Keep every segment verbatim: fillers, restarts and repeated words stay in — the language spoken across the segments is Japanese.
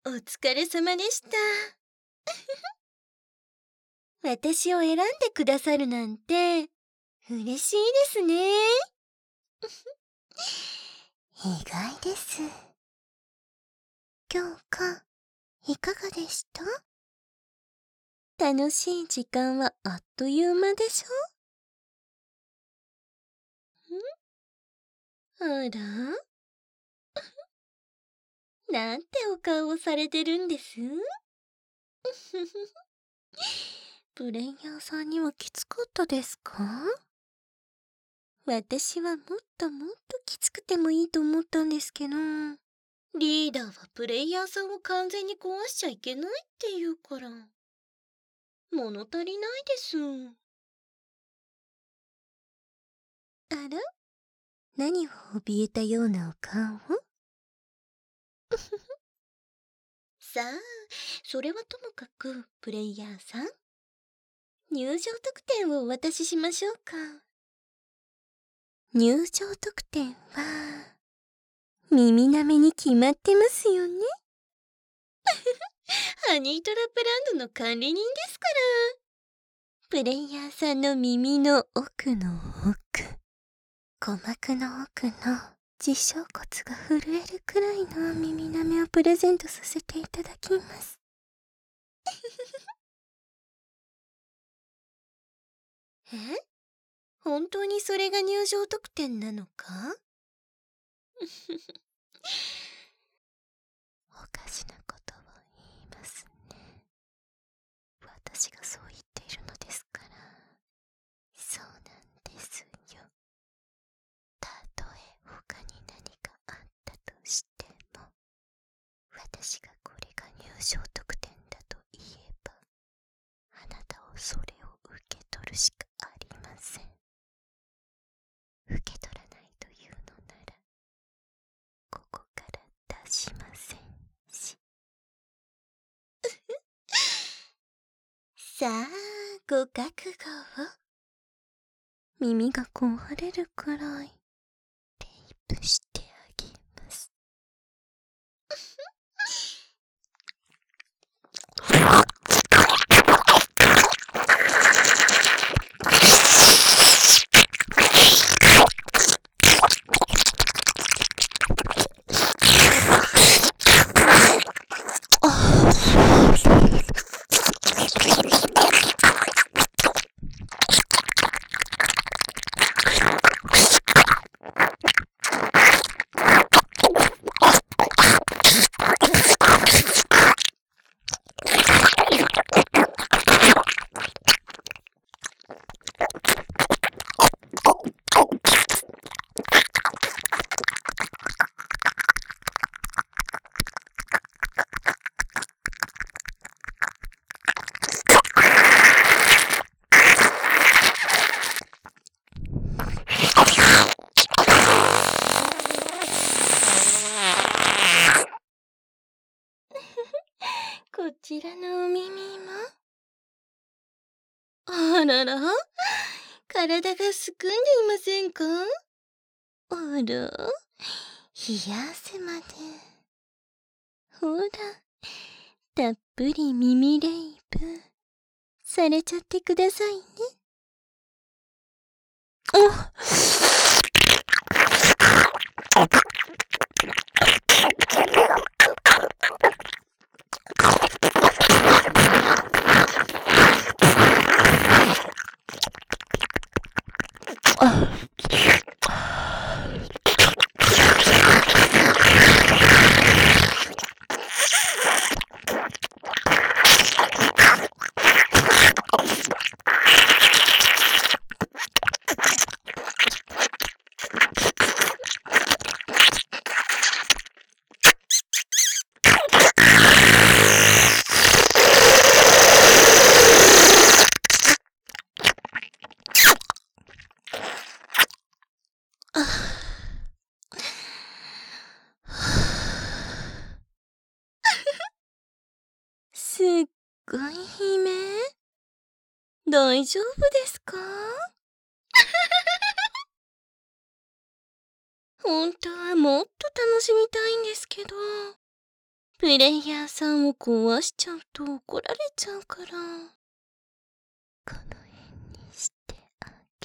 お疲れ様でした。私を選んでくださるなんて嬉しいですね。 意外です。今日か、いかがでした？ 楽しい時間はあっという間でしょ？ん？あら？なんてお顔をされてるんです？ プレイヤーさんにはきつかったですか？ 私はもっともっときつくてもいいと思ったんですけど、リーダーはプレイヤーさんを完全に壊しちゃいけないって言うから、物足りないです。 あら？何を怯えたようなお顔？ さあ、それはともかくプレイヤーさん、入場特典をお渡ししましょうか。 入場特典は、耳なめに決まってますよね。 ハニートラップランドの管理人ですから。 プレイヤーさんの耳の奥の奥、鼓膜の奥の耳小骨が震えるくらいの耳なめをプレゼントさせていただきます。 え？本当にそれが入場特典なのか？ おかしなことを言いますね。私がそう言っているのですから。そうなんですよ。たとえ他に何かあったとしても、私がこれが入場特典だと言えば、あなたをそれを受け取るしかありません。受け取らないというのなら、ここから出しませんし。 さあ、ご覚悟を。 耳が壊れるくらいテープしてあげます。 こちらのお耳も。あらら、体がすくんでいませんか？あら、冷や汗まで。ほら、たっぷり耳レイプされちゃってくださいね。 あすっごい悲鳴？大丈夫ですか？本当はもっと楽しみたいんですけど、 プレイヤーさんを壊しちゃうと怒られちゃうから。 この辺にしてあげ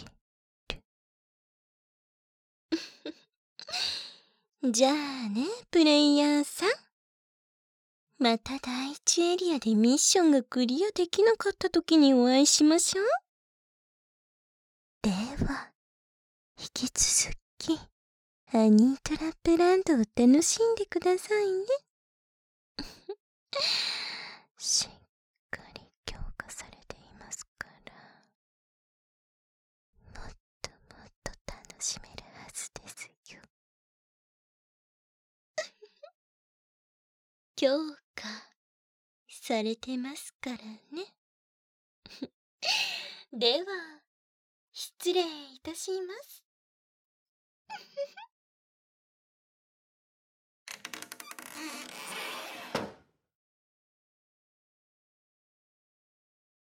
る。 じゃあね、プレイヤーさん。また第一エリアでミッションがクリアできなかった時にお会いしましょう。 では、引き続き、ハニートラップランドを楽しんでくださいね。しっかり強化されていますから、もっともっと楽しめるはずですよ。 強化されてますからね。では、失礼いたします。